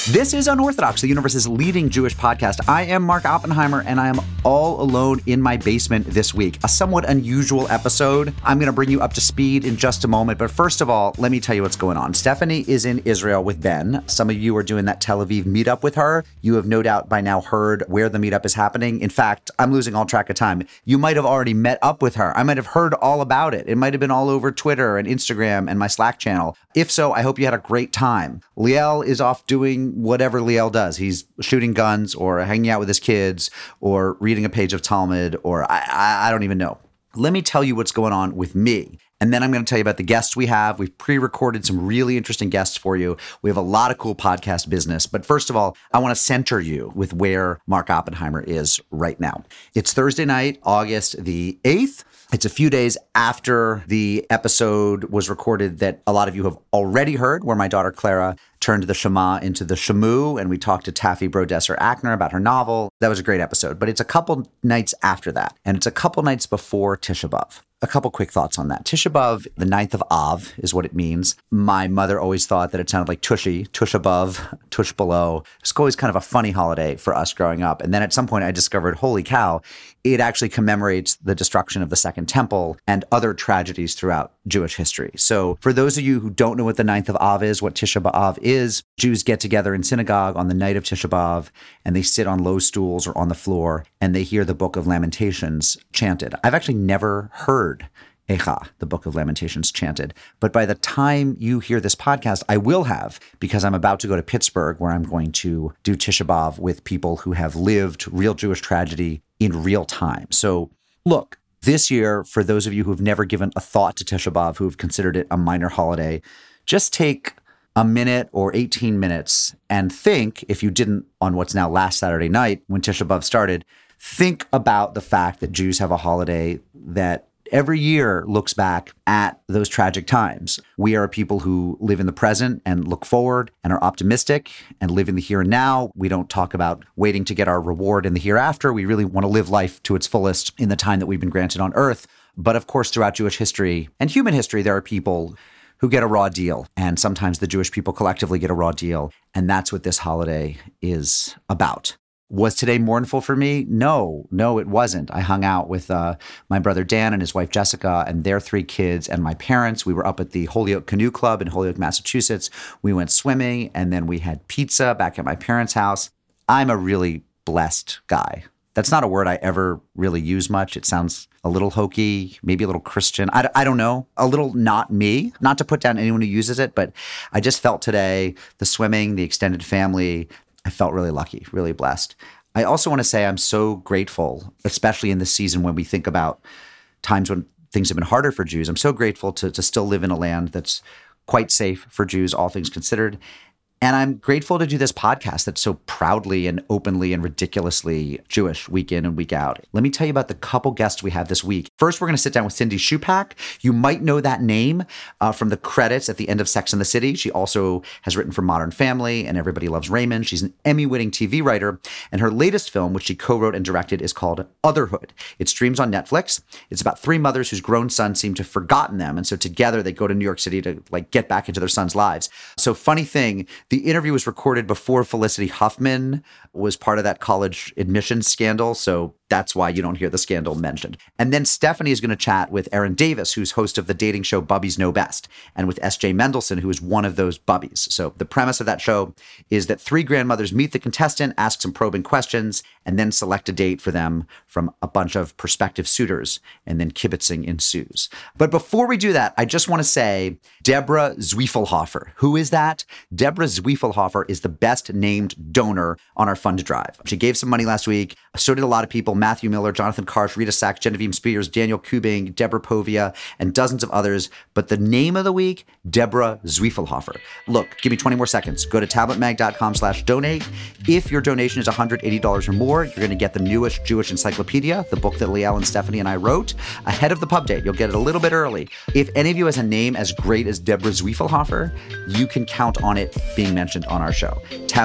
This is Unorthodox, the universe's leading Jewish podcast. I am Mark Oppenheimer, and I am all alone in my basement this week. A somewhat unusual episode. I'm going to bring you up to speed in just a moment, but first of all, let me tell you what's going on. Stephanie is in Israel with Ben. Some of you are doing that Tel Aviv meetup with her. You have no doubt by now heard where the meetup is happening. In fact, I'm losing all track of time. You might have already met up with her. I might have heard all about it. It might have been all over Twitter and Instagram and my Slack channel. If so, I hope you had a great time. Liel is off doing whatever Liel does. He's shooting guns or hanging out with his kids or reading a page of Talmud or I don't even know. Let me tell you what's going on with me. And then I'm going to tell you about the guests we have. We've pre-recorded some really interesting guests for you. We have a lot of cool podcast business. But first of all, I want to center you with where Mark Oppenheimer is right now. It's Thursday night, August the 8th. It's a few days after the episode was recorded that a lot of you have already heard, where my daughter Clara turned the Shema into the Shamu, and we talked to Taffy Brodesser-Akner about her novel. That was a great episode, but it's a couple nights after that, and it's a couple nights before Tisha B'Av. A couple quick thoughts on that. Tisha B'Av, the 9th of Av, is what it means. My mother always thought that it sounded like Tushi, Tush above, Tush below. It's always kind of a funny holiday for us growing up. And then at some point I discovered, holy cow, it actually commemorates the destruction of the Second Temple and other tragedies throughout Jewish history. So for those of you who don't know what the 9th of Av is, what Tisha B'Av is, Jews get together in synagogue on the night of Tisha B'Av, and they sit on low stools or on the floor, and they hear the Book of Lamentations chanted. I've actually never heard Echa, the Book of Lamentations, chanted. But by the time you hear this podcast, I will have, because I'm about to go to Pittsburgh, where I'm going to do Tisha B'Av with people who have lived real Jewish tragedy in real time. So look, this year, for those of you who have never given a thought to Tisha B'Av, who have considered it a minor holiday, just take a minute or 18 minutes and think, if you didn't on what's now last Saturday night when Tisha B'Av started, think about the fact that Jews have a holiday that every year looks back at those tragic times. We are people who live in the present and look forward and are optimistic and live in the here and now. We don't talk about waiting to get our reward in the hereafter. We really want to live life to its fullest in the time that we've been granted on earth. But of course, throughout Jewish history and human history, there are people who get a raw deal. And sometimes the Jewish people collectively get a raw deal. And that's what this holiday is about. Was today mournful for me? No, it wasn't. I hung out with my brother Dan and his wife Jessica and their 3 kids and my parents. We were up at the Holyoke Canoe Club in Holyoke, Massachusetts. We went swimming, and then we had pizza back at my parents' house. I'm a really blessed guy. That's not a word I ever really use much. It sounds a little hokey, maybe a little Christian. I don't know. A little not me. Not to put down anyone who uses it, but I just felt today, the swimming, the extended family, I felt really lucky, really blessed. I also want to say I'm so grateful, especially in this season when we think about times when things have been harder for Jews. I'm so grateful to still live in a land that's quite safe for Jews, all things considered. And I'm grateful to do this podcast that's so proudly and openly and ridiculously Jewish week in and week out. Let me tell you about the couple guests we have this week. First, we're going to sit down with Cindy Shupak. You might know that name from the credits at the end of Sex and the City. She also has written for Modern Family and Everybody Loves Raymond. She's an Emmy-winning TV writer. And her latest film, which she co-wrote and directed, is called Otherhood. It streams on Netflix. It's about 3 mothers whose grown sons seem to have forgotten them. And so together they go to New York City to get back into their sons' lives. So funny thing, the interview was recorded before Felicity Huffman was part of that college admissions scandal. So that's why you don't hear the scandal mentioned. And then Stephanie is going to chat with Erin Davis, who's host of the dating show Bubbies Know Best, and with S.J. Mendelson, who is one of those bubbies. So the premise of that show is that 3 grandmothers meet the contestant, ask some probing questions, and then select a date for them from a bunch of prospective suitors, and then kibitzing ensues. But before we do that, I just want to say Deborah Zwiefelhofer. Who is that? Deborah Zwiefelhofer is the best named donor on our fund drive. She gave some money last week. So did a lot of people. Matthew Miller, Jonathan Karsh, Rita Sachs, Genevieve Spears, Daniel Kubing, Deborah Povia, and dozens of others. But the name of the week, Deborah Zwiefelhofer. Look, give me 20 more seconds. Go to tabletmag.com/donate. If your donation is $180 or more, you're going to get the newest Jewish encyclopedia, the book that Liel and Stephanie and I wrote, ahead of the pub date. You'll get it a little bit early. If any of you has a name as great as Deborah Zwiefelhofer, you can count on it being mentioned on our show.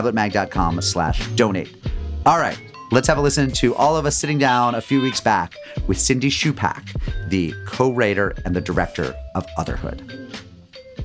tabletmag.com/donate. All right. Let's have a listen to all of us sitting down a few weeks back with Cindy Shupak, the co-writer and the director of Otherhood.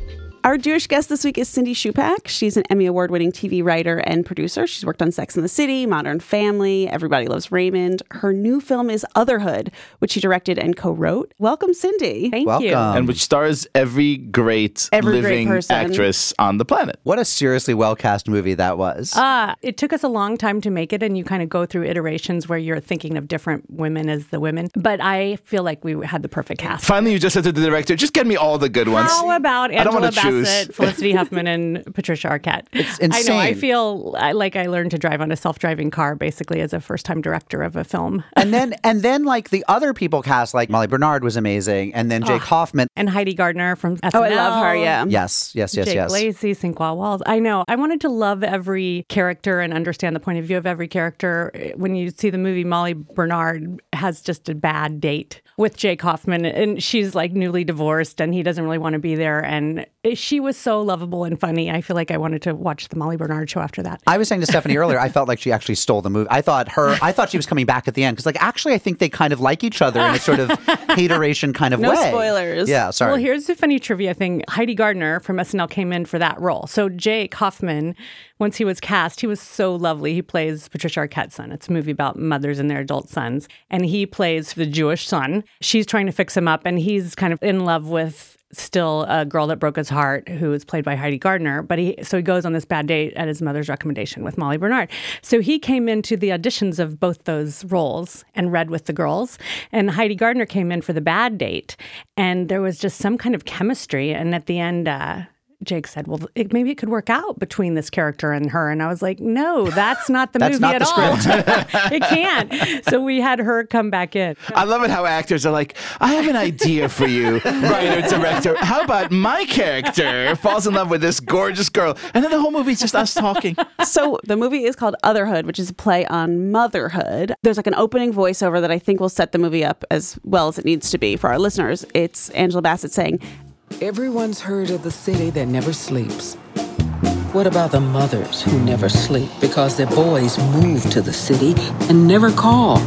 Our Jewish guest this week is Cindy Shupak. She's an Emmy Award-winning TV writer and producer. She's worked on Sex and the City, Modern Family, Everybody Loves Raymond. Her new film is Otherhood, which she directed and co-wrote. Welcome, Cindy. Thank Welcome. you. And which stars every great living actress on the planet. What a seriously well-cast movie that was. It took us a long time to make it, and you kind of go through iterations where you're thinking of different women as the women. But I feel like we had the perfect cast. Finally, you just said to the director, just get me all the good ones. How about I don't Angela want to choose. Bassett, Felicity Huffman, and Patricia Arquette? It's insane. I know. I feel like I learned to drive on a self-driving car basically as a first-time director of a film. And then like the other people cast, like Molly Bernard was amazing, and then Jake Hoffman. And Heidi Gardner from SNL. Oh, I love her, yeah. Yes. Jake Lacey, Cinqua Walls. I know. I wanted to love every character and understand the point of view of every character. When you see the movie, Molly Bernard has just a bad date with Jake Hoffman, and she's like newly divorced, and he doesn't really want to be there. And she was so lovable and funny. I feel like I wanted to watch the Molly Bernard show after that. I was saying to Stephanie earlier, I felt like she actually stole the movie. I thought she was coming back at the end because, like, actually, I think they kind of like each other in a sort of hateration kind of No way. spoilers. Yeah, sorry. Well, here's the funny trivia thing. Heidi Gardner from SNL came in for that role. So Jake Hoffman, once he was cast, he was so lovely. He plays Patricia Arquette's son. It's a movie about mothers and their adult sons. And he plays the Jewish son. She's trying to fix him up, and he's kind of in love with still a girl that broke his heart, who is played by Heidi Gardner. But he goes on this bad date at his mother's recommendation with Molly Bernard. So he came into the auditions of both those roles and read with the girls. And Heidi Gardner came in for the bad date. And there was just some kind of chemistry. And at the end, Jake said, well, maybe it could work out between this character and her. And I was like, no, that's not the movie at all. It can't. So we had her come back in. I love it how actors are like, I have an idea for you, writer, director. How about my character falls in love with this gorgeous girl? And then the whole movie is just us talking. So the movie is called Otherhood, which is a play on motherhood. There's like an opening voiceover that I think will set the movie up as well as it needs to be for our listeners. It's Angela Bassett saying, everyone's heard of the city that never sleeps. What about the mothers who never sleep because their boys move to the city and never call?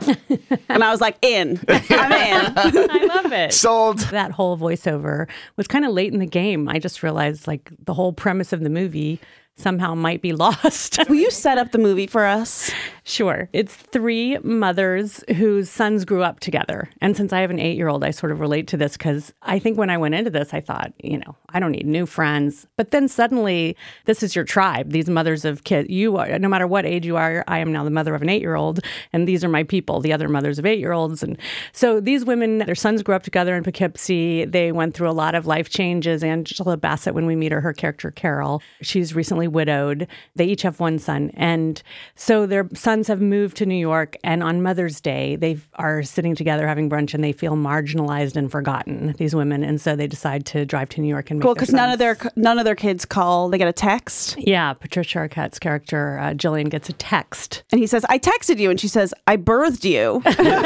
and I was like, I'm in. I love it. Sold. That whole voiceover was kind of late in the game. I just realized like the whole premise of the movie somehow might be lost. Will you set up the movie for us? Sure. It's three mothers whose sons grew up together. And since I have an 8-year-old, I sort of relate to this because I think when I went into this, I thought, I don't need new friends. But then suddenly, this is your tribe, these mothers of kids. You are, no matter what age you are, I am now the mother of an 8-year-old. And these are my people, the other mothers of 8-year-olds. And so these women, their sons grew up together in Poughkeepsie. They went through a lot of life changes. Angela Bassett, when we meet her character, Carol, she's recently widowed. They each have one son. And so their sons have moved to New York, and on Mother's Day, they are sitting together having brunch, and they feel marginalized and forgotten, these women. And so they decide to drive to New York and make cool, because none of their kids call. They get a text. Yeah, Patricia Arquette's character, Jillian, gets a text. And he says, I texted you. And she says, I birthed you.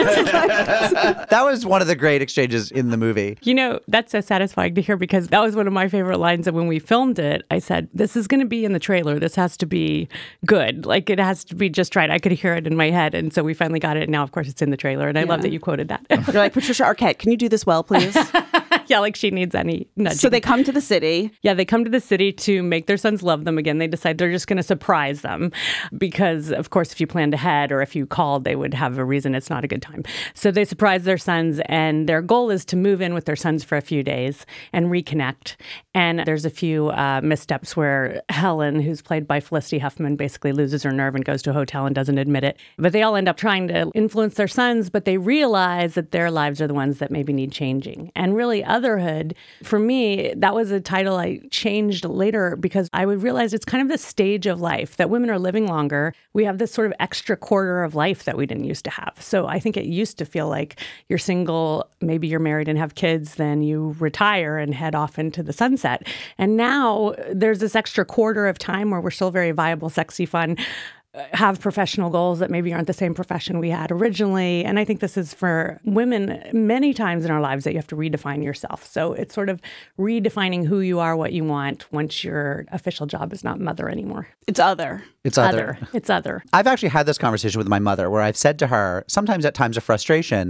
That was one of the great exchanges in the movie. That's so satisfying to hear because that was one of my favorite lines. And when we filmed it, I said, this is going to be in the trailer. This has to be good. Like, it has to be just right. I could hear it in my head. And so we finally got it. And now, of course, it's in the trailer. And I love that you quoted that. You're like, Patricia Arquette, can you do this well, please? Yeah, like she needs any nudging. So they come to the city. Yeah, they come to the city to make their sons love them again. They decide they're just going to surprise them because, of course, if you planned ahead or if you called, they would have a reason it's not a good time. So they surprise their sons, and their goal is to move in with their sons for a few days and reconnect. And there's a few missteps where Helen, who's played by Felicity Huffman, basically loses her nerve and goes to a hotel and doesn't admit it. But they all end up trying to influence their sons, but they realize that their lives are the ones that maybe need changing. And really, Otherhood, for me, that was a title I changed later because I would realize it's kind of this stage of life that women are living longer. We have this sort of extra quarter of life that we didn't used to have. So I think it used to feel like you're single, maybe you're married and have kids, then you retire and head off into the sunset. And now there's this extra quarter of time where we're still very viable, sexy, fun, have professional goals that maybe aren't the same profession we had originally. And I think this is for women many times in our lives that you have to redefine yourself. So it's sort of redefining who you are, what you want once your official job is not mother anymore. It's other. It's other. It's other. I've actually had this conversation with my mother where I've said to her, sometimes at times of frustration,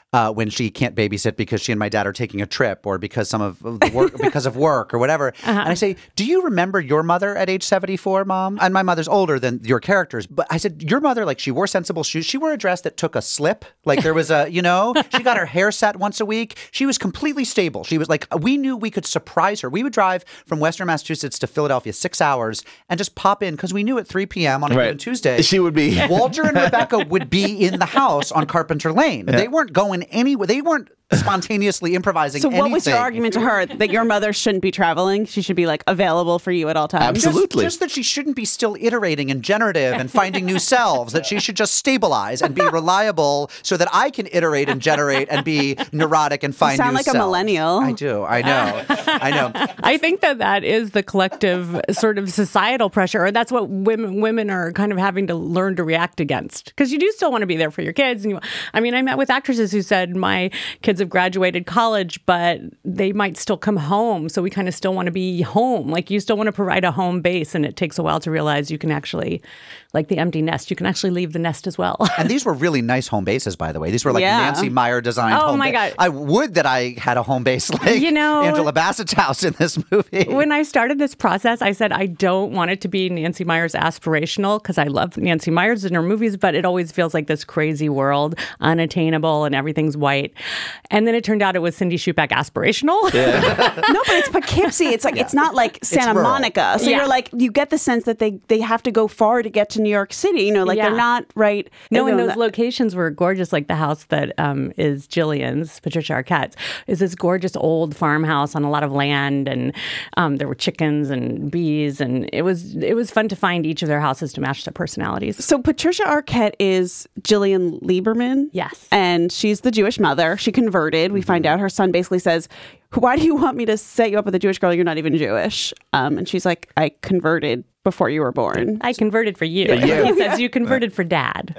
when she can't babysit because she and my dad are taking a trip or because some of the work because of work or whatever. And I say, do you remember your mother at age 74, Mom? And my mother's older than your characters. But I said, your mother, like, she wore sensible shoes. She wore a dress that took a slip. Like, there was a, she got her hair set once a week. She was completely stable. She was like, we knew we could surprise her. We would drive from Western Massachusetts to Philadelphia 6 hours and just pop in because we knew at 3 p.m. on a given Tuesday. She would be. Walter and Rebecca would be in the house on Carpenter Lane. Yeah. They weren't going anywhere. They weren't spontaneously improvising anything. So what was your argument to her? That your mother shouldn't be traveling? She should be like available for you at all times? Absolutely. Just that she shouldn't be still iterating and generative and finding new selves. That she should just stabilize and be reliable so that I can iterate and generate and be neurotic and find new selves. You sound like a millennial. I do. I know. I know. I think that is the collective sort of societal pressure, or that's what women are kind of having to learn to react against. Because you do still want to be there for your kids. And I met with actresses who said, my kids have graduated college, but they might still come home. So we kind of still want to be home. Like, you still want to provide a home base. And it takes a while to realize you can actually, like the empty nest, you can actually leave the nest as well. And these were really nice home bases, by the way. These were like Nancy Meyer designed home. Oh my God. I would that I had a home base like Angela Bassett's house in this movie. When I started this process, I said, I don't want it to be Nancy Meyer's aspirational, because I love Nancy Meyer's in her movies, but it always feels like this crazy world, unattainable, and everything's white. And then it turned out it was Cindy Shupak aspirational. Yeah. No, but it's Poughkeepsie. It's like it's not like Santa Monica. So you're like, you get the sense that they have to go far to get to New York City. They're not right. No, and those locations were gorgeous. Like the house that is Jillian's, Patricia Arquette's, is this gorgeous old farmhouse on a lot of land, and there were chickens and bees, and it was fun to find each of their houses to match their personalities. So Patricia Arquette is Jillian Lieberman. Yes. And she's the Jewish mother. She converted. We find out her son basically says, why do you want me to set you up with a Jewish girl? You're not even Jewish. And she's like, I converted before you were born. I converted for you. He says, you converted for Dad.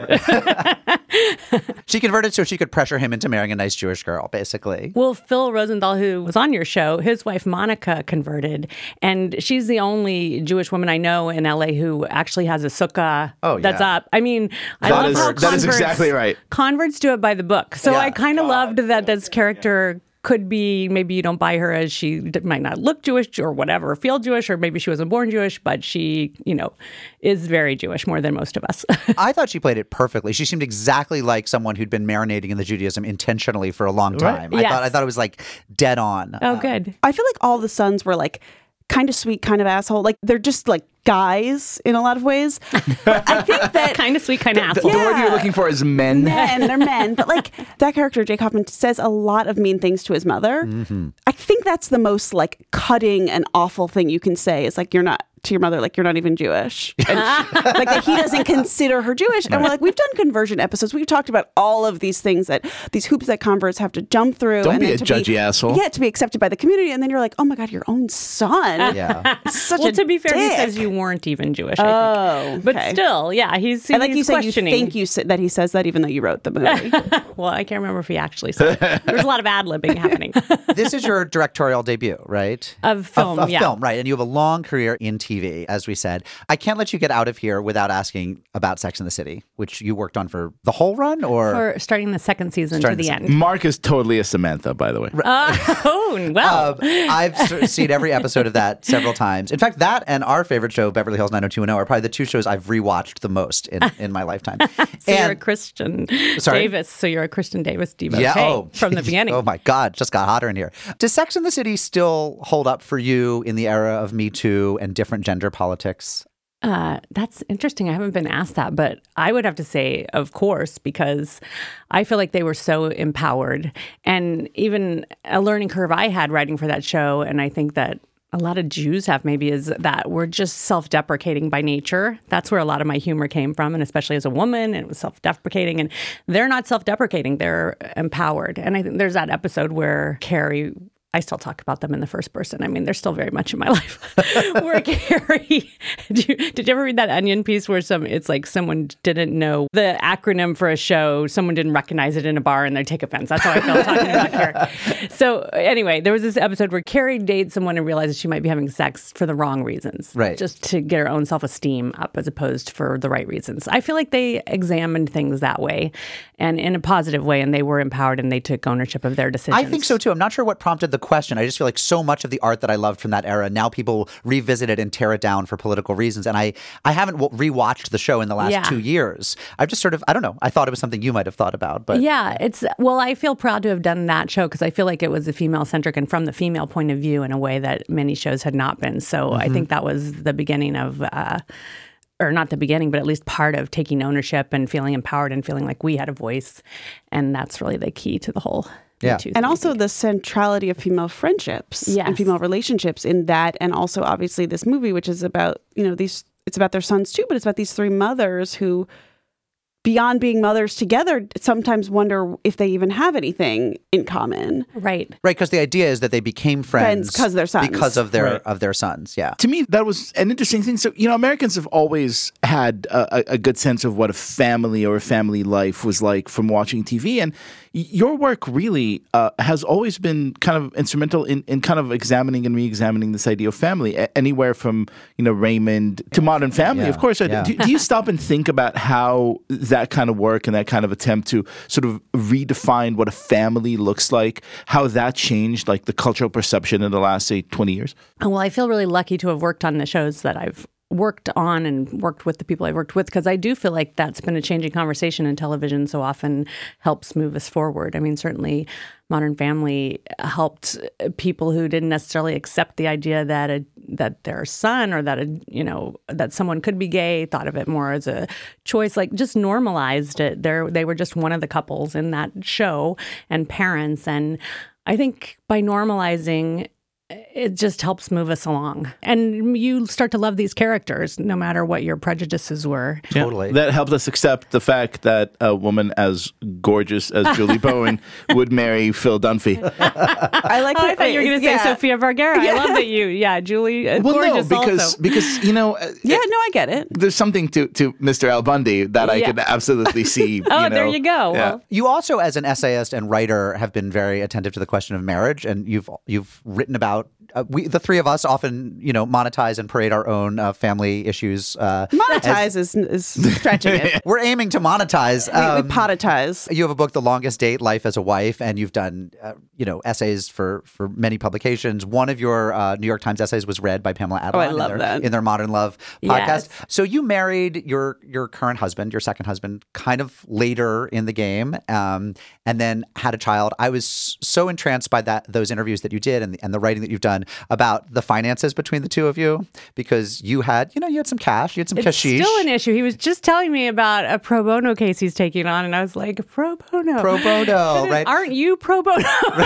She converted so she could pressure him into marrying a nice Jewish girl, basically. Well, Phil Rosenthal, who was on your show, his wife Monica converted, and she's the only Jewish woman I know in LA who actually has a sukkah that's up. I love how that is exactly right. Converts do it by the book. So I kind of loved that this character could be, maybe you don't buy her as she might not look Jewish or whatever, or feel Jewish, or maybe she wasn't born Jewish, but she, is very Jewish, more than most of us. I thought she played it perfectly. She seemed exactly like someone who'd been marinating in the Judaism intentionally for a long time. Right. I thought it was like dead on. Oh, good. I feel like all the sons were like kind of sweet, kind of asshole. Like they're just like guys in a lot of ways. But I think that kind of sweet, kind of asshole. The word you're looking for is men. They're men. But like that character, Jake Hoffman, says a lot of mean things to his mother. Mm-hmm. I think that's the most like cutting and awful thing you can say is like, you're not to your mother, like, you're not even Jewish. And like that he doesn't consider her Jewish. And we're like, we've done conversion episodes. We've talked about all of these things these hoops that converts have to jump through. Don't be a judgy asshole. Yeah, to be accepted by the community. And then you're like, oh my God, your own son. Yeah. Such a to be fair, dick. He says you weren't even Jewish, I think. Okay. But still, yeah, he's and like you said, questioning. You think that he says that even though you wrote the movie. Well, I can't remember if he actually said it. There's a lot of ad-libbing happening. This is your directorial debut, right? Of film, of film, right. And you have a long career in TV, as we said. I can't let you get out of here without asking about Sex and the City, which you worked on for the whole run, or for starting the second season to the end. Mark is totally a Samantha, by the way. Well, I've seen every episode of that several times. In fact, that and our favorite show, Beverly Hills 90210, are probably the two shows I've rewatched the most in my lifetime. You're a Kristen Davis. So you're a Kristen Davis devotee from the beginning. Oh my God, just got hotter in here. Does Sex and the City still hold up for you in the era of Me Too and different gender politics? That's interesting. I haven't been asked that, but I would have to say, of course, because I feel like they were so empowered. And even a learning curve I had writing for that show, and I think that a lot of Jews have maybe, is that we're just self-deprecating by nature. That's where a lot of my humor came from, and especially as a woman, and it was self-deprecating. And they're not self-deprecating. They're empowered. And I think there's that episode where Carrie I still talk about them in the first person. I mean, they're still very much in my life. Where Carrie, did you ever read that Onion piece where it's like someone didn't know the acronym for a show, someone didn't recognize it in a bar and they take offense. That's how I felt talking about Carrie. So anyway, there was this episode where Carrie dates someone and realizes she might be having sex for the wrong reasons. Right. Just to get her own self-esteem up as opposed for the right reasons. I feel like they examined things that way and in a positive way, and they were empowered and they took ownership of their decisions. I think so too. I'm not sure what prompted the question. I just feel like so much of the art that I loved from that era, now people revisit it and tear it down for political reasons. And I haven't rewatched the show in the last 2 years. I've just sort of, I don't know. I thought it was something you might have thought about. But yeah, I feel proud to have done that show because I feel like it was a female-centric and from the female point of view in a way that many shows had not been. So I think that was the beginning of... or not the beginning, but at least part of taking ownership and feeling empowered and feeling like we had a voice. And that's really the key to the whole Yeah. Me Too And thing. also the centrality of female friendships and female relationships in that. And also obviously this movie, which is about, it's about their sons too, but it's about these three mothers who, beyond being mothers together, sometimes wonder if they even have anything in common. Right. Right, because the idea is that they became friends because they're sons. because of their Right. of their sons. Yeah. To me, that was an interesting thing. So, Americans have always had a good sense of what a family or a family life was like from watching TV. And your work really has always been kind of instrumental in kind of examining and re-examining this idea of family, anywhere from, Raymond to Modern Family, Yeah. of course. Yeah. Do you stop and think about how that kind of work and that kind of attempt to sort of redefine what a family looks like, how that changed like the cultural perception in the last, say, 20 years? Well, I feel really lucky to have worked on the shows that I've worked on and worked with the people I've worked with, because I do feel like that's been a changing conversation, and television so often helps move us forward. I mean, certainly Modern Family helped people who didn't necessarily accept the idea that their son or that someone could be gay, thought of it more as a choice, like just normalized it. They were just one of the couples in that show and parents. And I think by normalizing, it just helps move us along. And you start to love these characters, no matter what your prejudices were. Totally. That helped us accept the fact that a woman as gorgeous as Julie Bowen would marry Phil Dunphy. I like I thought you were going to say Sofia Vergara. I love that Julie, gorgeous also. because I get it. there's something to Mr. Al Bundy that I could absolutely see. Oh, there you go. Yeah. Well, You also, as an essayist and writer, have been very attentive to the question of marriage, and you've written about the three of us often monetize and parade our own family issues. Monetize is stretching it. We're aiming to monetize. We potize. You have a book, The Longest Date: Life as a Wife, and you've done essays for many publications. One of your New York Times essays was read by Pamela Adlon I love that. in their Modern Love podcast. Yes. So you married your current husband, your second husband, kind of later in the game, and then had a child. I was so entranced by those interviews that you did and the writing that you've done about the finances between the two of you, because you had some cash, you had some it's cashish. still an issue. He was just telling me about a pro bono case he's taking on, and I was like, pro bono? Pro bono, right? Aren't you pro bono?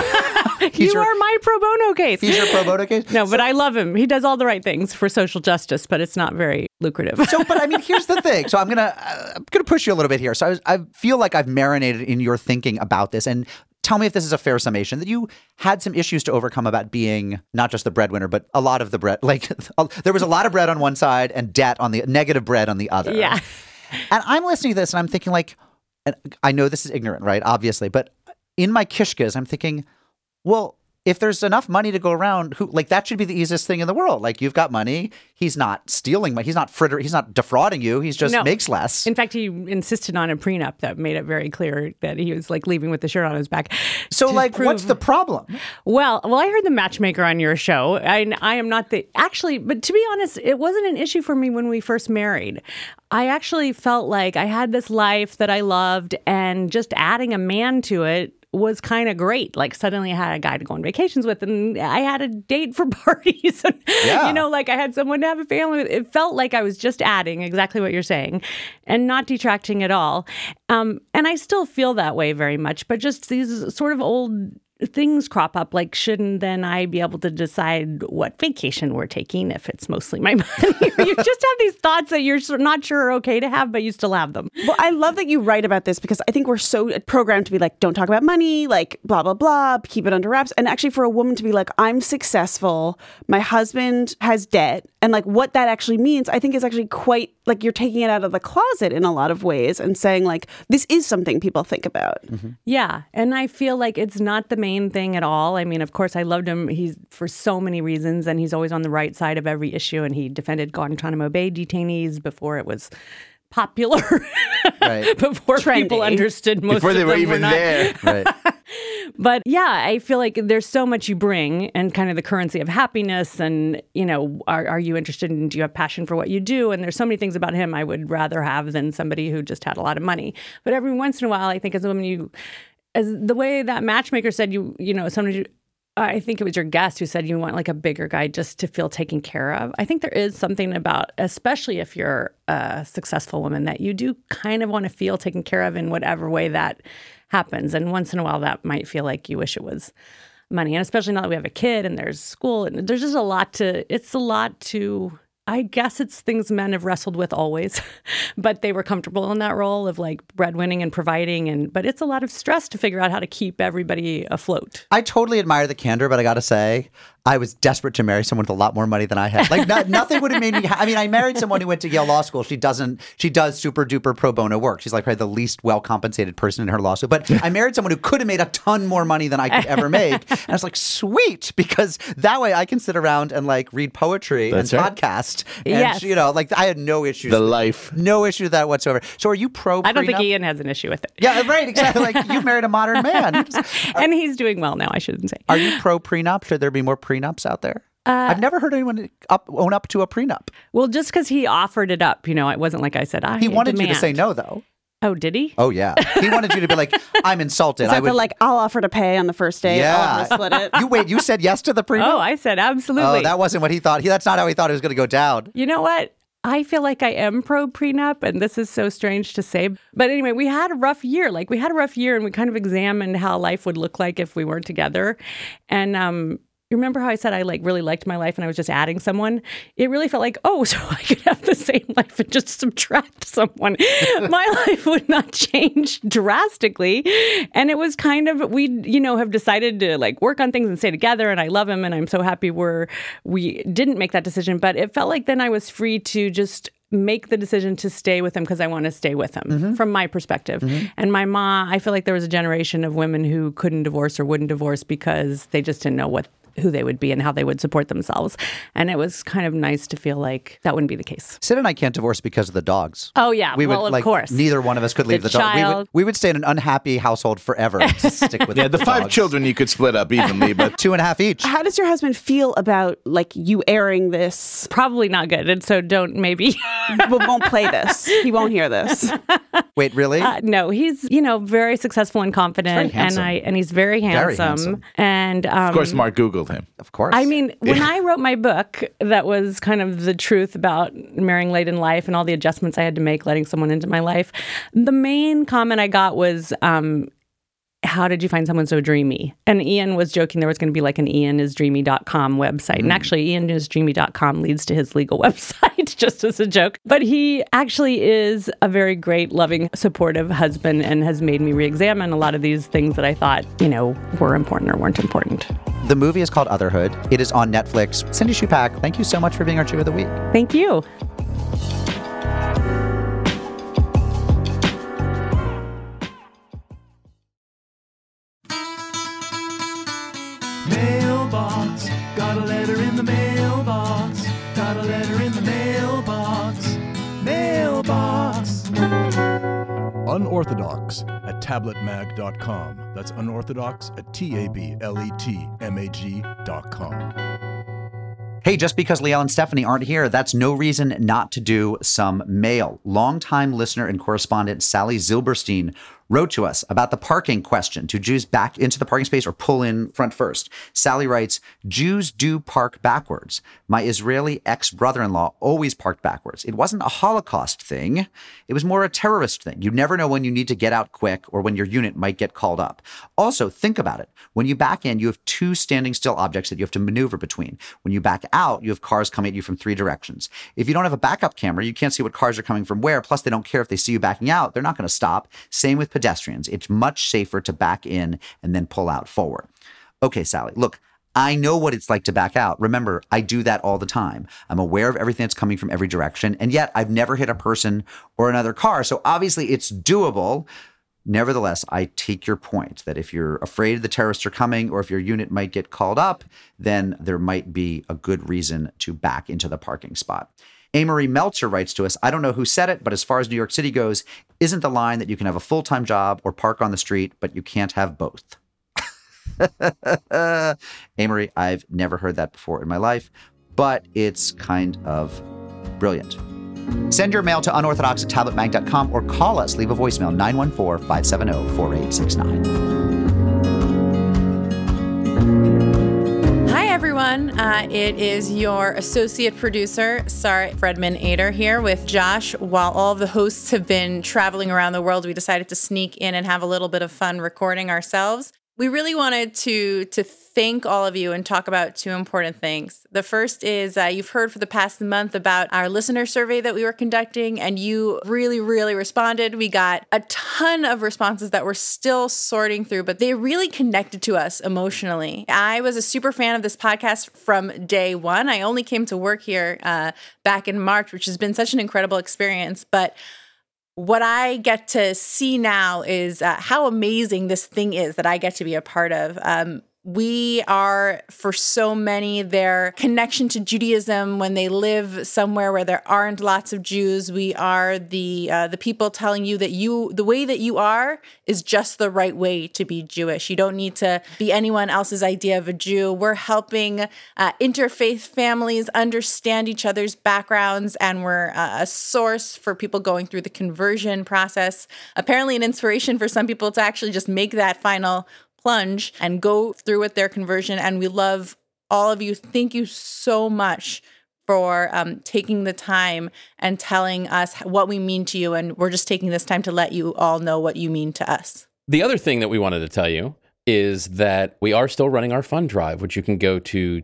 You are my pro bono case. He's your pro bono case? No, but I love him. He does all the right things for social justice, but it's not very lucrative. So, but I mean, here's the thing. So I'm gonna push you a little bit here. So I feel like I've marinated in your thinking about this, and tell me if this is a fair summation, that you had some issues to overcome about being not just the breadwinner, but a lot of the bread. Like there was a lot of bread on one side and debt on the negative bread on the other. Yeah. And I'm listening to this and I'm thinking like, and I know this is ignorant, right? Obviously, but in my kishkas, I'm thinking, well, if there's enough money to go around, that should be the easiest thing in the world. Like, you've got money. He's not stealing money. He's not defrauding you. He's just makes less. In fact, he insisted on a prenup that made it very clear that he was like leaving with the shirt on his back. So what's the problem? Well, I heard the matchmaker on your show. I am not but to be honest, it wasn't an issue for me when we first married. I actually felt like I had this life that I loved, and just adding a man to it was kind of great. Like, suddenly I had a guy to go on vacations with, and I had a date for parties. And, I had someone to have a family with. It felt like I was just adding exactly what you're saying and not detracting at all. And I still feel that way very much, but just these sort of old things crop up, like shouldn't then I be able to decide what vacation we're taking if it's mostly my money? You just have these thoughts that you're not sure are okay to have, but you still have them. Well, I love that you write about this because I think we're so programmed to be like, don't talk about money, like blah, blah, blah, keep it under wraps. And actually for a woman to be like, I'm successful, my husband has debt, and like what that actually means, I think is actually quite like you're taking it out of the closet in a lot of ways and saying like, this is something people think about. Mm-hmm. Yeah. And I feel like it's not the main thing at all. I mean, of course, I loved him. He's for so many reasons, and he's always on the right side of every issue. And he defended Guantanamo Bay detainees before it was popular, Right. before people understood most Before of they them were even not. there. Right. But yeah, I feel like there's so much you bring and kind of the currency of happiness and, are you interested in, do you have passion for what you do? And there's so many things about him I would rather have than somebody who just had a lot of money. But every once in a while, I think as a woman, as the way that matchmaker said, sometimes I think it was your guest who said you want like a bigger guy just to feel taken care of. I think there is something about, especially if you're a successful woman, that you do kind of want to feel taken care of in whatever way that happens. And once in a while, that might feel like you wish it was money. And especially now that we have a kid and there's school, and there's just it's a lot to, I guess it's things men have wrestled with always, but they were comfortable in that role of like breadwinning and providing. But it's a lot of stress to figure out how to keep everybody afloat. I totally admire the candor, but I got to say, I was desperate to marry someone with a lot more money than I had. Like nothing would have made me. I mean, I married someone who went to Yale Law School. She does super duper pro bono work. She's like probably the least well compensated person in her law school. But I married someone who could have made a ton more money than I could ever make. And I was like, sweet, because that way I can sit around and like read poetry and podcast. And yes. like I had no issues. No issue with that whatsoever. So are you pro prenup? I don't think Ian has an issue with it. Yeah, right, exactly. Like you married a modern man. And he's doing well now, I shouldn't say. Are you pro prenup? Should there be more prenups out there? I've never heard anyone own up to a prenup. Well, just because he offered it up, it wasn't like I said, he wanted you to say no, though. Oh, did he? Oh, yeah. He wanted you to be like, I'm insulted. Is that I'll offer to pay on the first date? Yeah. I'll offer to split it. You said yes to the prenup? Oh, I said absolutely. Oh, that wasn't what he thought. That's not how he thought it was going to go down. You know what? I feel like I am pro prenup, and this is so strange to say. But anyway, we had a rough year. And we kind of examined how life would look like if we weren't together. And you remember how I said I really liked my life and I was just adding someone? It really felt like, so I could have the same life and just subtract someone. My life would not change drastically. And it was kind of, we, have decided to work on things and stay together. And I love him. And I'm so happy we didn't make that decision. But it felt like then I was free to just make the decision to stay with him because I want to stay with him from my perspective. Mm-hmm. And my mom, I feel like there was a generation of women who couldn't divorce or wouldn't divorce because they just didn't know who they would be and how they would support themselves. And it was kind of nice to feel like that wouldn't be the case. Sid and I can't divorce because of the dogs. Oh, yeah. Of course. Neither one of us could leave the dog. We would stay in an unhappy household forever to stick with the 5 children you could split up evenly, but 2.5 each. How does your husband feel about you airing this? Probably not good. And so don't maybe. We won't play this. He won't hear this. Wait, really? No, he's, very successful and confident. And he's very handsome. Very handsome. And of course, Mark Googled him. Of course. I mean, when I wrote my book, that was kind of the truth about marrying late in life and all the adjustments I had to make letting someone into my life. The main comment I got was, how did you find someone so dreamy? And Ian was joking there was going to be an ianisdreamy.com website. And actually, ianisdreamy.com leads to his legal website, just as a joke. But he actually is a very great, loving, supportive husband and has made me re-examine a lot of these things that I thought, were important or weren't important. The movie is called Otherhood. It is on Netflix. Cindy Shupak, thank you so much for being our Chew of the Week. Thank you. Mailbox, got a letter in the mailbox, got a letter in the mailbox, mailbox. Unorthodox at tabletmag.com. That's unorthodox at tabletmag.com. Hey, just because Liel and Stephanie aren't here, that's no reason not to do some mail. Longtime listener and correspondent Sally Zilberstein wrote to us about the parking question. Do Jews back into the parking space or pull in front first? Sally writes, Jews do park backwards. My Israeli ex-brother-in-law always parked backwards. It wasn't a Holocaust thing. It was more a terrorist thing. You never know when you need to get out quick or when your unit might get called up. Also, think about it. When you back in, you have two standing still objects that you have to maneuver between. When you back out, you have cars coming at you from three directions. If you don't have a backup camera, you can't see what cars are coming from where. Plus, they don't care if they see you backing out. They're not going to stop. Same with pedestrians. It's much safer to back in and then pull out forward. Okay, Sally, look, I know what it's like to back out. Remember, I do that all the time. I'm aware of everything that's coming from every direction, and yet I've never hit a person or another car. So obviously it's doable. Nevertheless, I take your point that if you're afraid the terrorists are coming or if your unit might get called up, then there might be a good reason to back into the parking spot. Amory Meltzer writes to us, I don't know who said it, but as far as New York City goes, isn't the line that you can have a full-time job or park on the street, but you can't have both? Amory, I've never heard that before in my life, but it's kind of brilliant. Send your mail to unorthodox@tabletmag.com or call us. Leave a voicemail, 914-570-4869. Hi, everyone. It is your associate producer, Sarah Fredman Ader, here with Josh. While all of the hosts have been traveling around the world, we decided to sneak in and have a little bit of fun recording ourselves. We really wanted to thank all of you and talk about two important things. The first is you've heard for the past month about our listener survey that we were conducting, and you really, really responded. We got a ton of responses that we're still sorting through, but they really connected to us emotionally. I was a super fan of this podcast from day one. I only came to work here back in March, which has been such an incredible experience, but what I get to see now is how amazing this thing is that I get to be a part of. We are, for so many, their connection to Judaism when they live somewhere where there aren't lots of Jews. We are the people telling you that the way that you are is just the right way to be Jewish. You don't need to be anyone else's idea of a Jew. We're helping interfaith families understand each other's backgrounds, and we're a source for people going through the conversion process. Apparently an inspiration for some people to actually just make that final plunge and go through with their conversion. And we love all of you. Thank you so much for taking the time and telling us what we mean to you. And we're just taking this time to let you all know what you mean to us. The other thing that we wanted to tell you is that we are still running our fund drive, which you can go to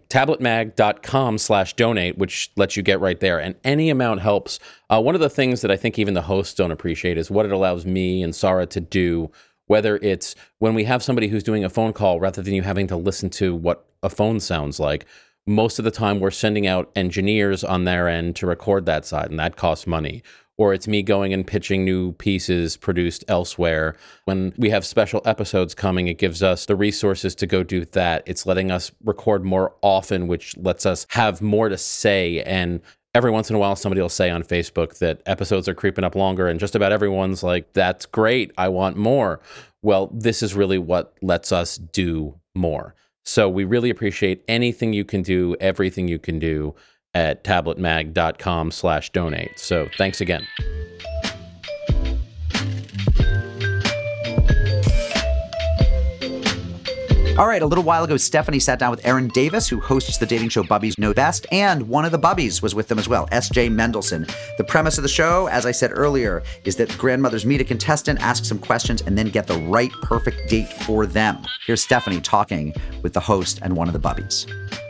tabletmag.com/donate, which lets you get right there. And any amount helps. One of the things that I think even the hosts don't appreciate is what it allows me and Sarah to do, whether it's when we have somebody who's doing a phone call rather than you having to listen to what a phone sounds like. Most of the time we're sending out engineers on their end to record that side, and that costs money. Or it's me going and pitching new pieces produced elsewhere. When we have special episodes coming, it gives us the resources to go do that. It's letting us record more often, which lets us have more to say. And every once in a while, somebody will say on Facebook that episodes are creeping up longer, and just about everyone's like, that's great, I want more. Well, this is really what lets us do more. So we really appreciate anything you can do, everything you can do at tabletmag.com/donate. So thanks again. All right, a little while ago, Stephanie sat down with Erin Davis, who hosts the dating show Bubbies Know Best, and one of the Bubbies was with them as well, S.J. Mendelson. The premise of the show, as I said earlier, is that grandmothers meet a contestant, ask some questions, and then get the right perfect date for them. Here's Stephanie talking with the host and one of the Bubbies.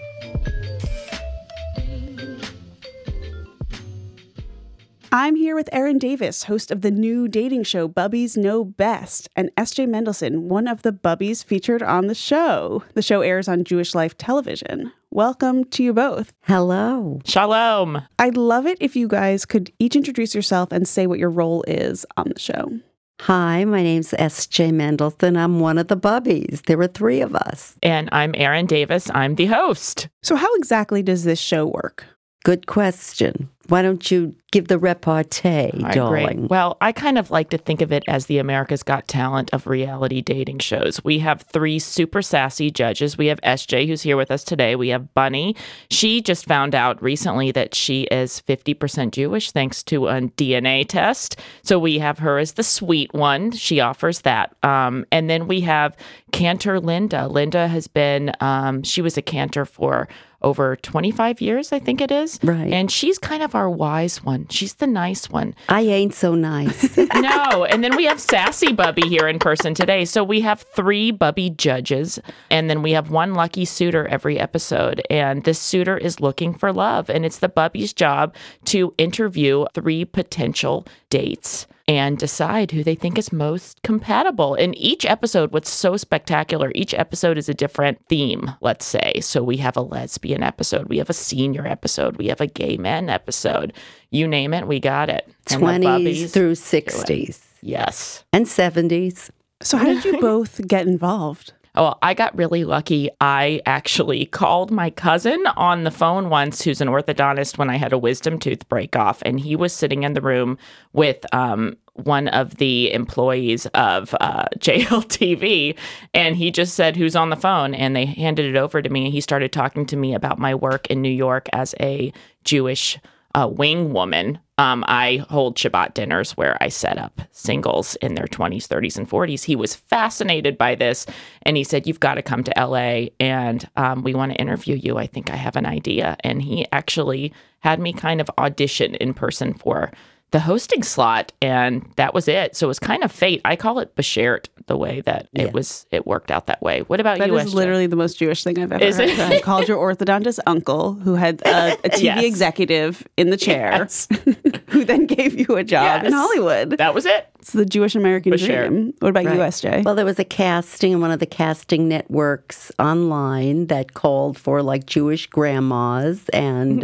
I'm here with Erin Davis, host of the new dating show Bubbies Know Best, and S.J. Mendelson, one of the Bubbies featured on the show. The show airs on Jewish Life Television. Welcome to you both. Hello. Shalom. I'd love it if you guys could each introduce yourself and say what your role is on the show. Hi, my name's S.J. Mendelson. I'm one of the Bubbies. There were three of us. And I'm Erin Davis. I'm the host. So how exactly does this show work? Good question. Why don't you give the repartee, All right, darling? great. Well, I kind of like to think of it as the America's Got Talent of reality dating shows. We have 3 super sassy judges. We have SJ, who's here with us today. We have Bunny. She just found out recently that she is 50% Jewish thanks to a DNA test. So we have her as the sweet one. She offers that. And then we have Cantor Linda. Linda has been, she was a cantor for over 25 years, I think it is. Right. And she's kind of our wise one. She's the nice one. I ain't so nice. No. And then we have Sassy Bubby here in person today. So we have 3 Bubby judges, and then we have 1 lucky suitor every episode. And this suitor is looking for love. And it's the Bubby's job to interview 3 potential dates and decide who they think is most compatible. In each episode, what's so spectacular, each episode is a different theme, let's say. So we have a lesbian episode, we have a senior episode, we have a gay men episode. You name it, we got it. And 20s through 60s. Yes. And 70s. So how did you both get involved? Oh, I got really lucky. I actually called my cousin on the phone once, who's an orthodontist, when I had a wisdom tooth break off. And he was sitting in the room with one of the employees of JLTV. And he just said, "Who's on the phone?" And they handed it over to me. And he started talking to me about my work in New York as a Jewish wing woman. I hold Shabbat dinners where I set up singles in their 20s, 30s, and 40s. He was fascinated by this, and he said, "You've got to come to LA, and we want to interview you. I think I have an idea." And he actually had me kind of audition in person for the hosting slot, and that was it. So it was kind of fate. I call it beshert, the way that it worked out that way. What about you, That is SJ? literally the most Jewish thing I've ever Is heard. it? I called your orthodontist uncle, who had a TV Yes. executive in the chair, Yes. who then gave you a job in Yes. Hollywood. That was it. It's the Jewish American Bashir. dream. What about you, SJ? Well, there was a casting in one of the casting networks online that called for like Jewish grandmas. And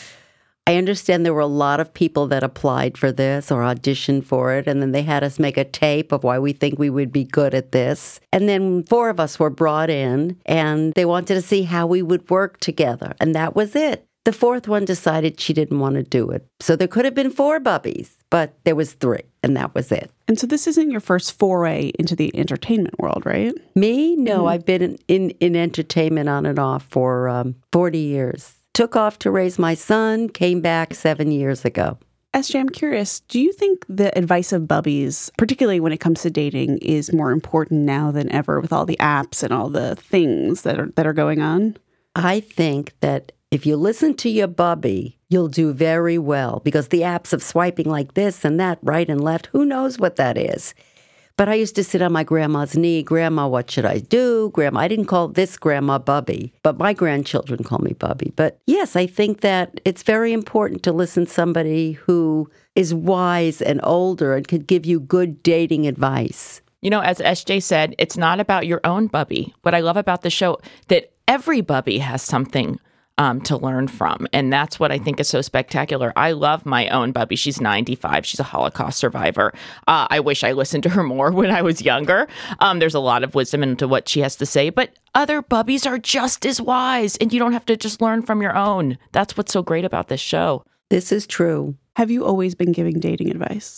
I understand there were a lot of people that applied for this or auditioned for it. And then they had us make a tape of why we think we would be good at this. And then 4 of us were brought in, and they wanted to see how we would work together. And that was it. The 4th one decided she didn't want to do it. So there could have been 4 bubbies, but there was 3, and that was it. And so this isn't your first foray into the entertainment world, right? Me? No, I've been in entertainment on and off for 40 years. Took off to raise my son, came back 7 years ago. SJ, I'm curious, do you think the advice of bubbies, particularly when it comes to dating, is more important now than ever with all the apps and all the things that are going on? I think that if you listen to your bubby, you'll do very well, because the apps of swiping like this and that, right and left, who knows what that is? But I used to sit on my grandma's knee. "Grandma, what should I do? Grandma," I didn't call this grandma Bubby, but my grandchildren call me Bubby. But yes, I think that it's very important to listen to somebody who is wise and older and could give you good dating advice. You know, as SJ said, it's not about your own bubby. What I love about the show, that every bubby has something to learn from. And that's what I think is so spectacular. I love my own bubby. She's 95. She's a Holocaust survivor. I wish I listened to her more when I was younger. There's a lot of wisdom into what she has to say, but other bubbies are just as wise, and you don't have to just learn from your own. That's what's so great about this show. This is true. Have you always been giving dating advice?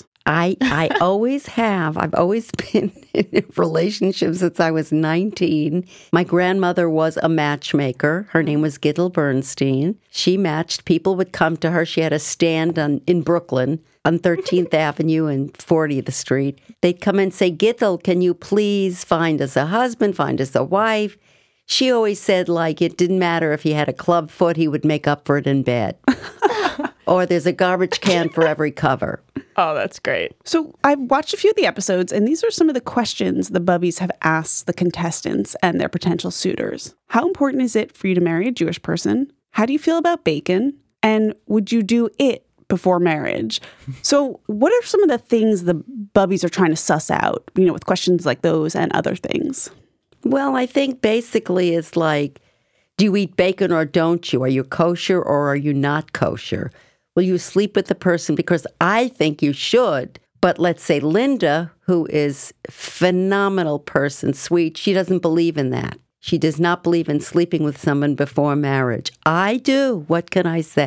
I always have. I've always been in a relationship since I was 19. My grandmother was a matchmaker. Her name was Gittel Bernstein. She matched. People would come to her. She had a stand in Brooklyn on 13th Avenue and 40th Street. They'd come and say, "Gittel, can you please find us a husband, find us a wife?" She always said, like, it didn't matter if he had a club foot, he would make up for it in bed. Or there's a garbage can for every cover. Oh, that's great. So I've watched a few of the episodes, and these are some of the questions the bubbies have asked the contestants and their potential suitors. How important is it for you to marry a Jewish person? How do you feel about bacon? And would you do it before marriage? So what are some of the things the bubbies are trying to suss out, with questions like those and other things? Well, I think basically it's like, do you eat bacon or don't you? Are you kosher or are you not kosher? Will you sleep with the person? Because I think you should. But let's say Linda, who is a phenomenal person, sweet, she doesn't believe in that. She does not believe in sleeping with someone before marriage. I do. What can I say?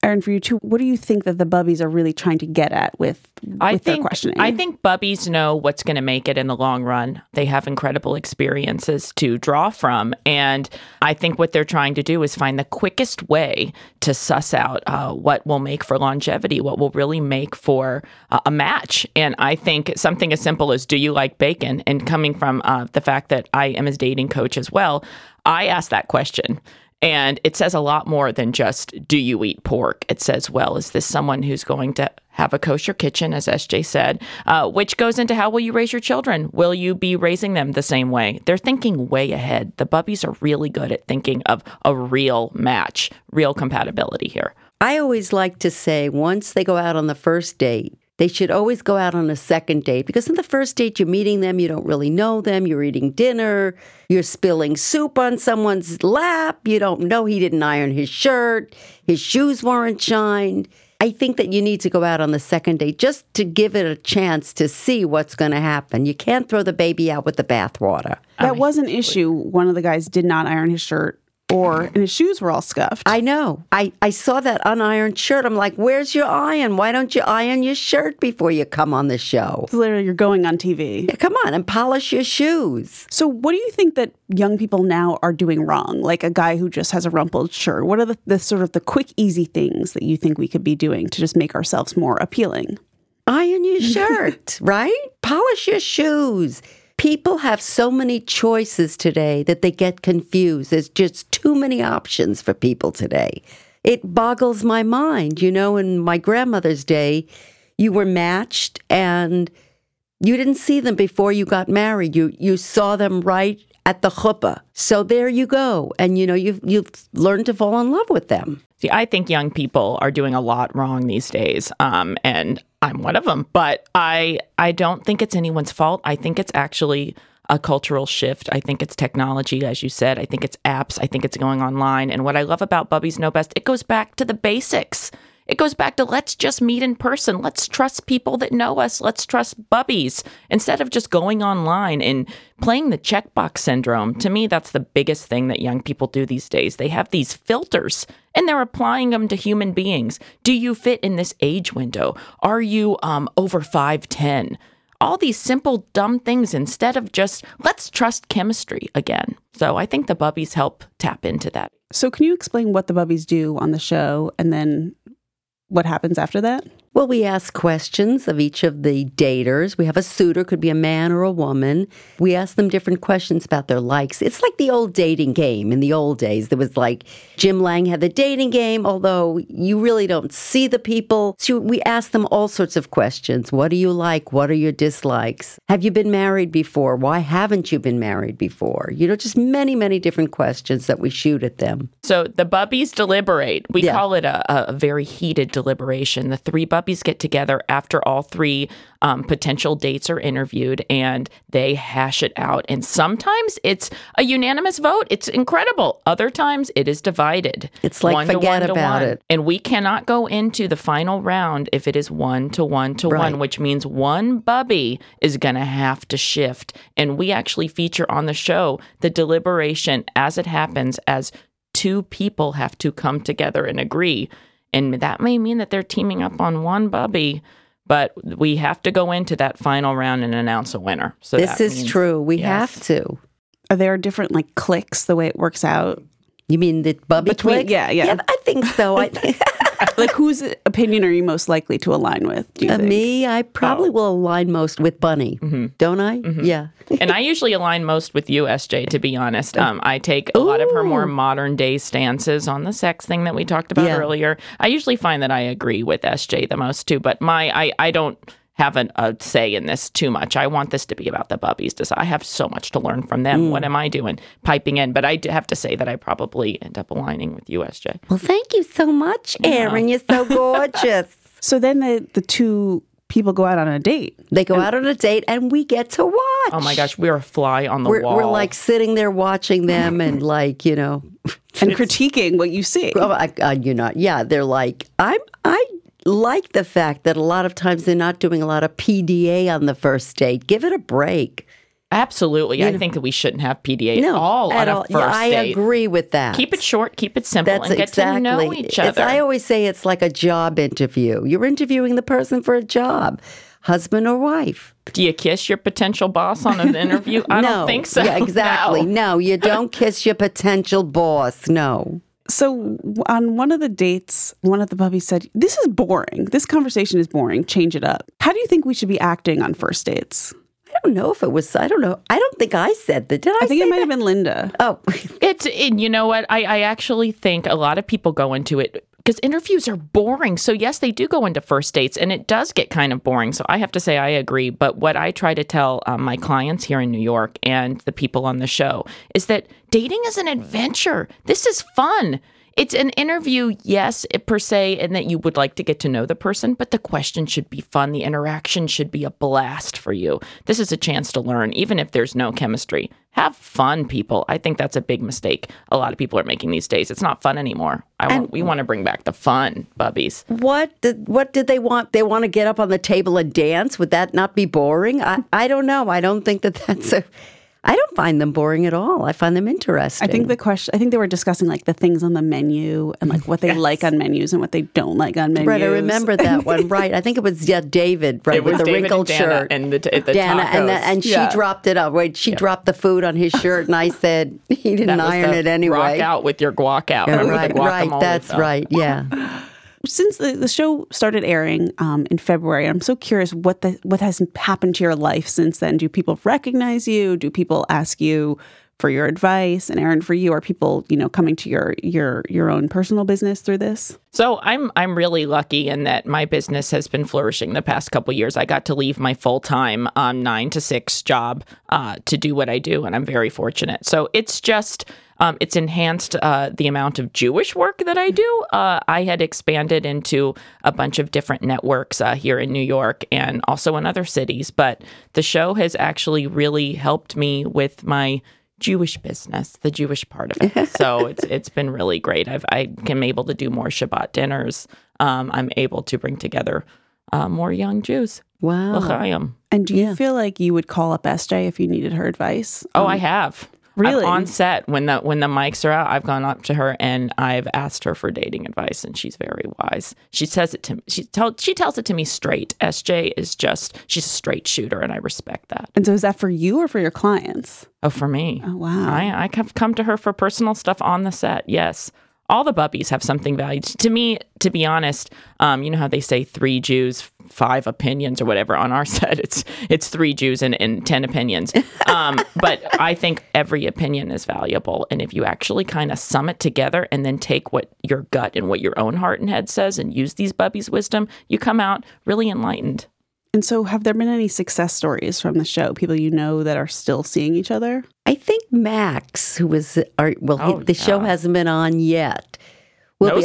Erin, for you too, what do you think that the bubbies are really trying to get at with their questioning? I think bubbies know what's going to make it in the long run. They have incredible experiences to draw from. And I think what they're trying to do is find the quickest way to suss out what will make for longevity, what will really make for a match. And I think something as simple as, do you like bacon? And coming from the fact that I am a dating coach as well, I ask that question. And it says a lot more than just, do you eat pork? It says, well, is this someone who's going to have a kosher kitchen, as SJ said, which goes into how will you raise your children? Will you be raising them the same way? They're thinking way ahead. The bubbies are really good at thinking of a real match, real compatibility here. I always like to say once they go out on the first date, they should always go out on a second date, because on the first date, you're meeting them, you don't really know them, you're eating dinner, you're spilling soup on someone's lap, you don't know he didn't iron his shirt, his shoes weren't shined. I think that you need to go out on the second date just to give it a chance to see what's going to happen. You can't throw the baby out with the bathwater. That was an issue. One of the guys did not iron his shirt, and his shoes were all scuffed. I know. I saw that unironed shirt. I'm like, where's your iron? Why don't you iron your shirt before you come on the show? It's literally, you're going on TV. Yeah, come on and polish your shoes. So what do you think that young people now are doing wrong? Like a guy who just has a rumpled shirt. What are the sort of the quick, easy things that you think we could be doing to just make ourselves more appealing? Iron your shirt, right? Polish your shoes. People have so many choices today that they get confused. There's just too many options for people today. It boggles my mind. You know, in my grandmother's day, you were matched and you didn't see them before you got married. You saw them right at the chuppah. So there you go. And, you know, you've learned to fall in love with them. See, I think young people are doing a lot wrong these days, and I'm one of them. But I don't think it's anyone's fault. I think it's actually a cultural shift. I think it's technology, as you said. I think it's apps. I think it's going online. And what I love about Bubbies Know Best, it goes back to the basics. It goes back to let's just meet in person. Let's trust people that know us. Let's trust bubbies instead of just going online and playing the checkbox syndrome. To me, that's the biggest thing that young people do these days. They have these filters and they're applying them to human beings. Do you fit in this age window? Are you over 5'10"? All these simple, dumb things instead of just let's trust chemistry again. So I think the bubbies help tap into that. So can you explain what the bubbies do on the show and then what happens after that? Well, we ask questions of each of the daters. We have a suitor, could be a man or a woman. We ask them different questions about their likes. It's like the old dating game. In the old days, there was like Jim Lang had the dating game, although you really don't see the people. So we ask them all sorts of questions. What do you like? What are your dislikes? Have you been married before? Why haven't you been married before? You know, just many, many different questions that we shoot at them. So the bubbies deliberate. We call it a very heated deliberation. The three bubbies get together after all three potential dates are interviewed and they hash it out. And sometimes it's a unanimous vote. It's incredible. Other times it is divided. It's like forget about it. And we cannot go into the final round if it is 1-1-1, which means one bubby is going to have to shift. And we actually feature on the show the deliberation as it happens, as two people have to come together and agree. And that may mean that they're teaming up on one bubby, but we have to go into that final round and announce a winner. So this is true. We have to. Are there different like clicks the way it works out? You mean the bubby click? Yeah. Yeah, I think so. Like, whose opinion are you most likely to align with, do you think? Me, I probably will align most with Bunny, don't I? Yeah. And I usually align most with you, SJ, to be honest. I take a lot of her more modern day stances on the sex thing that we talked about earlier. I usually find that I agree with SJ the most, too. But I don't have a say in this too much. I want this to be about the bubbies. I have so much to learn from them. What am I doing? Piping in. But I have to say that I probably end up aligning with you, SJ. Well, thank you so much, Erin. You're so gorgeous. So then the two people go out on a date. They go out on a date and we get to watch. Oh my gosh, we're a fly on the wall. We're like sitting there watching them and like, you know. And critiquing what you see. They're like, I like the fact that a lot of times they're not doing a lot of PDA on the first date. Give it a break. Absolutely. I think that we shouldn't have PDA at all on a first I date. agree with that. Keep it short, keep it simple, That's and get to know each other. I always say it's like a job interview. You're interviewing the person for a job, husband or wife. Do you kiss your potential boss on an interview? I don't think so. Yeah, exactly. No, you don't kiss your potential boss. No. So on one of the dates, one of the puppies said, "This is boring. This conversation is boring. Change it up." How do you think we should be acting on first dates? I don't know if it was, I don't know. I don't think I said that. Did I think say it might that? have been Linda. Oh. You know what? I actually think a lot of people go into it because interviews are boring. So yes, they do go into first dates and it does get kind of boring. So I have to say I agree. But what I try to tell my clients here in New York and the people on the show is that dating is an adventure. This is fun. It's an interview, yes, per se, and that you would like to get to know the person, but the question should be fun. The interaction should be a blast for you. This is a chance to learn, even if there's no chemistry. Have fun, people. I think that's a big mistake a lot of people are making these days. It's not fun anymore. We want to bring back the fun, bubbies. What did they want? They want to get up on the table and dance? Would that not be boring? I don't know. I don't think that's I don't find them boring at all. I find them interesting. I think they were discussing like the things on the menu and like what they like on menus and what they don't like on menus. Right, I remember that one. Right, I think it was David, right, with the David wrinkled and Dana shirt, and the Dana, tacos. and she dropped it up. Right, she dropped the food on his shirt, and I said he didn't iron it anyway. Rock out with your guac out. Yeah, Remember the guacamole right. That's stuff? right. Yeah. Since the show started airing in February, I'm so curious what has happened to your life since then. Do people recognize you? Do people ask you for your advice? And Erin, for you, are people coming to your own personal business through this? So I'm really lucky in that my business has been flourishing the past couple of years. I got to leave my full-time 9 to 6 job to do what I do, and I'm very fortunate. So it's just it's enhanced the amount of Jewish work that I do. I had expanded into a bunch of different networks here in New York and also in other cities, but the show has actually really helped me with my Jewish business, the Jewish part of it. So it's been really great. I am able to do more Shabbat dinners. I'm able to bring together more young Jews. Wow. L'chaim. And do you feel like you would call up SJ if you needed her advice? Oh, I have. Really? On set, when the mics are out, I've gone up to her and I've asked her for dating advice, and she's very wise. She says it to me. She tells it to me straight. SJ is she's a straight shooter, and I respect that. And so is that for you or for your clients? Oh, for me. Oh, wow. I have come to her for personal stuff on the set, yes. All the bubbies have something valued. To me, to be honest, you know how they say 3 Jews, 5 opinions or whatever. On our set, it's 3 Jews and 10 opinions. But I think every opinion is valuable. And if you actually kind of sum it together and then take what your gut and what your own heart and head says and use these bubbies' wisdom, you come out really enlightened. And so have there been any success stories from the show? People that are still seeing each other? I think Max, who was, the show hasn't been on yet. No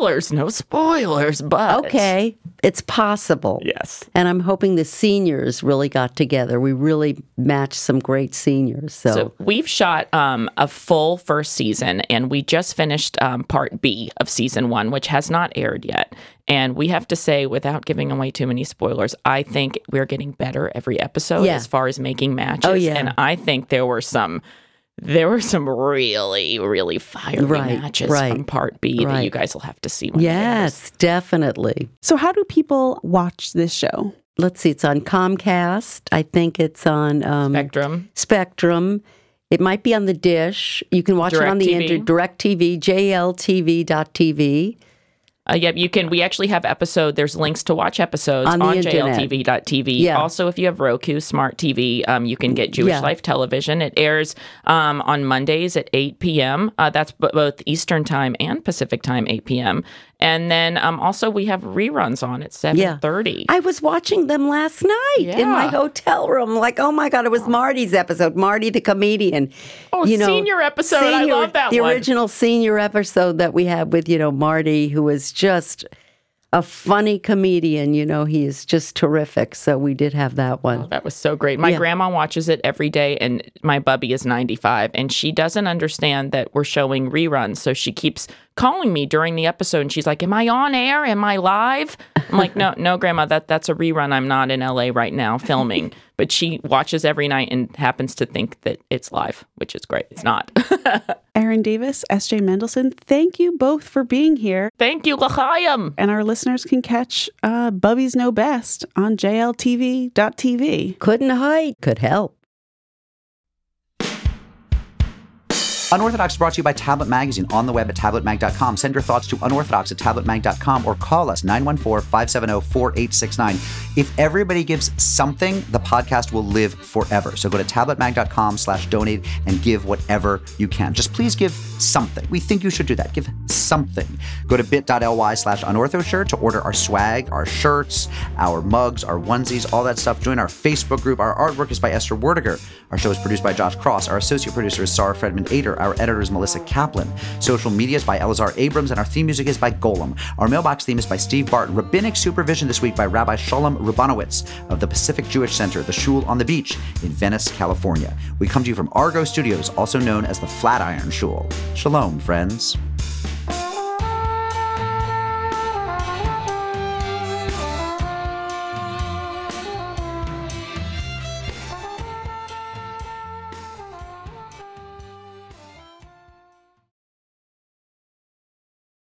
spoilers, but... Okay, it's possible. Yes. And I'm hoping the seniors really got together. We really matched some great seniors. So we've shot a full first season, and we just finished part B of season 1, which has not aired yet. And we have to say, without giving away too many spoilers, I think we're getting better every episode as far as making matches. Oh, yeah. And I think there were some really, really fiery matches from part B that you guys will have to see. Yes, definitely. So how do people watch this show? Let's see. It's on Comcast. I think it's on Spectrum. It might be on the Dish. You can watch it on the DirecTV, JLTV.tv. Yep, you can. We actually have there's links to watch episodes on JLTV.tv. Yeah. Also, if you have Roku Smart TV, you can get Jewish Life Television. It airs on Mondays at 8 p.m. That's both Eastern Time and Pacific Time, 8 p.m. And then also we have reruns on at 7:30. I was watching them last night in my hotel room. Like, oh my God, it was Marty's episode, Marty the comedian. Oh, senior episode. I love that one. The original senior episode that we had with, Marty, who was just a funny comedian. He is just terrific. So we did have that one. Oh, that was so great. My grandma watches it every day, and my bubby is 95, and she doesn't understand that we're showing reruns. So she keeps calling me during the episode, and she's like, am I on air? Am I live? I'm like, no, Grandma, that's a rerun. I'm not in LA right now filming. But she watches every night and happens to think that it's live, which is great. It's not. Aaron Davis, S.J. Mendelson, thank you both for being here. Thank you, L'chaim. And our listeners can catch Bubby's Know Best on jltv.tv. Couldn't hide, could help. Unorthodox is brought to you by Tablet Magazine on the web at tabletmag.com. Send your thoughts to unorthodox@tabletmag.com or call us 914-570-4869. If everybody gives something, the podcast will live forever. So go to tabletmag.com/donate and give whatever you can. Just please give something. We think you should do that. Give something. Go to bit.ly/unorthoshirt to order our swag, our shirts, our mugs, our onesies, all that stuff. Join our Facebook group. Our artwork is by Esther Werdiger. Our show is produced by Josh Cross. Our associate producer is Sarah Fredman-Ader. Our editor is Melissa Kaplan. Social media is by Elazar Abrams, and our theme music is by Golem. Our mailbox theme is by Steve Barton. Rabbinic supervision this week by Rabbi Shalom Rubanowitz of the Pacific Jewish Center, the Shul on the Beach in Venice, California. We come to you from Argo Studios, also known as the Flatiron Shul. Shalom, friends.